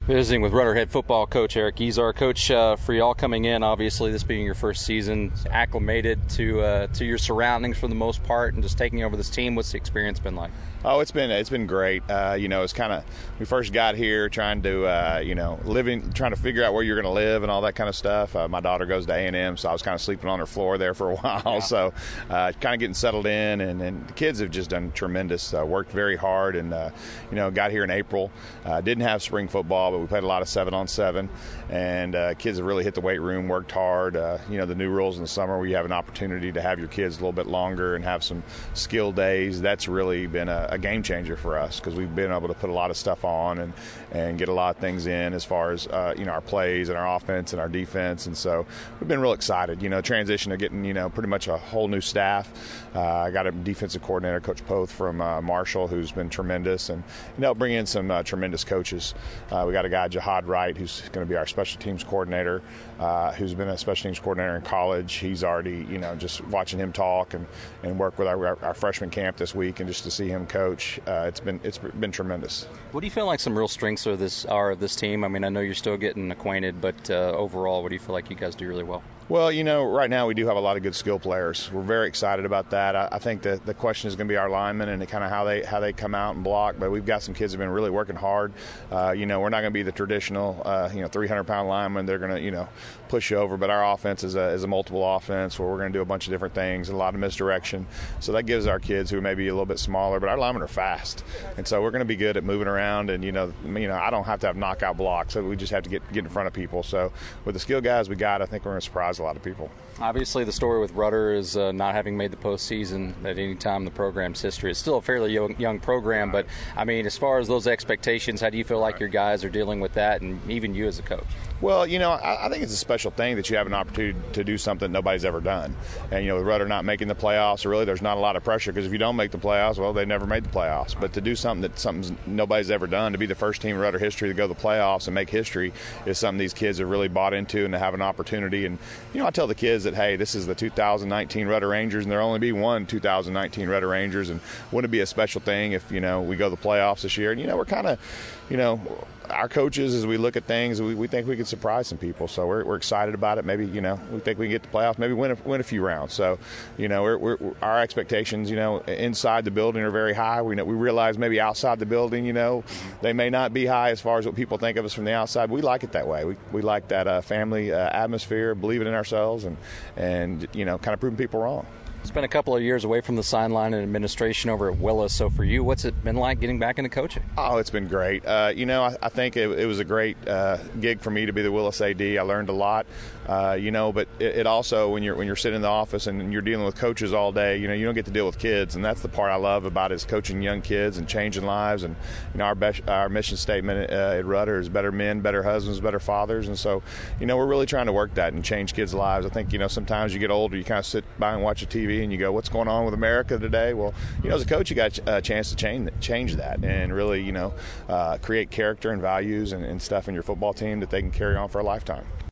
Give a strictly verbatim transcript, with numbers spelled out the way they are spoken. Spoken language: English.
Visiting with Rudder head football coach Eric Izar. Coach, uh, for y'all coming in, obviously this being your first season, acclimated to uh, to your surroundings for the most part, and just taking over this team, what's the experience been like? Oh, it's been it's been great. Uh, you know, it's kind of we first got here trying to uh, you know living trying to figure out where you're going to live and all that kind of stuff. Uh, my daughter goes to A and M, so I was kind of sleeping on her floor there for a while. Yeah. So uh, kind of getting settled in, and, and the kids have just done tremendous. Uh, worked very hard, and uh, you know got here in April. Uh, didn't have spring football, but we played a lot of seven on seven, and uh, kids have really hit the weight room, worked hard. Uh, you know the new rules in the summer where you have an opportunity to have your kids a little bit longer and have some skill days. That's really been a, a game changer for us because we've been able to put a lot of stuff on and, and get a lot of things in as far as uh, you know our plays and our offense and our defense, and so we've been real excited. You know, transition to getting you know pretty much a whole new staff. Uh, I got a defensive coordinator, Coach Poth from uh, Marshall, who's been tremendous, and you know bring in some uh, tremendous coaches. Uh, we got a guy, Jihad Wright, who's going to be our special teams coordinator, uh, who's been a special teams coordinator in college. He's already you know just watching him talk and, and work with our, our, our freshman camp this week, and just to see him coach. Uh, it's been it's been tremendous. What do you feel like some real strengths of this are of this team? I mean, I know you're still getting acquainted, but uh, overall, what do you feel like you guys do really well? Well, you know, right now we do have a lot of good skill players. We're very excited about that. I, I think that the question is going to be our linemen and kind of how they how they come out and block. But we've got some kids who've been really working hard. Uh, you know, we're not going to be the traditional, uh, you know, three hundred pound lineman. They're going to, you know, push you over. But our offense is a, is a multiple offense where we're going to do a bunch of different things, a lot of misdirection. So that gives our kids who may be a little bit smaller, but our linemen are fast, and so we're going to be good at moving around. And you know, you know, I don't have to have knockout blocks, so we just have to get get in front of people. So with the skill guys we got, I think we're going to surprise a lot of people. Obviously, the story with Rudder is uh, not having made the postseason at any time in the program's history. It's still a fairly young, young program, but, I mean, as far as those expectations, how do you feel like your guys are dealing with that, and even you as a coach? Well, you know, I, I think it's a special thing that you have an opportunity to do something nobody's ever done. And, you know, with Rudder not making the playoffs, really there's not a lot of pressure because if you don't make the playoffs, well, they never made the playoffs. But to do something that something nobody's ever done, to be the first team in Rudder history to go to the playoffs and make history is something these kids have really bought into, and to have an opportunity. And, you know, I tell the kids that, hey, this is the two thousand nineteen Rudder Rangers, and there'll only be one two thousand nineteen Rudder Rangers, and wouldn't it be a special thing if, you know, we go to the playoffs this year? And, you know, we're kind of, you know, our coaches, as we look at things, we, we think we could surprise some people. So we're, we're excited about it. Maybe, you know, we think we can get to the playoffs, maybe win a, win a few rounds. So, you know, we're, we're, our expectations, you know, inside the building are very high. We know, we realize maybe outside the building, you know, they may not be high as far as what people think of us from the outside. But we like it that way. We, we like that uh, family uh, atmosphere, believing in ourselves, and, and, you know, kind of proving people wrong. Spent a couple of years away from the sideline and administration over at Willis. So for you, what's it been like getting back into coaching? Oh, it's been great. Uh, you know, I, I think it, it was a great uh, gig for me to be the Willis A D. I learned a lot, uh, you know, but it, it also, when you're when you're sitting in the office and you're dealing with coaches all day, you know, you don't get to deal with kids, and that's the part I love about it, is coaching young kids and changing lives. And you know, our best, our mission statement uh, at Rudder is better men, better husbands, better fathers. And so, you know, we're really trying to work that and change kids' lives. I think, you know, sometimes you get older, you kind of sit by and watch a T V and you go, what's going on with America today? Well, you know, as a coach, you got a chance to change change that and really, you know, uh, create character and values and, and stuff in your football team that they can carry on for a lifetime.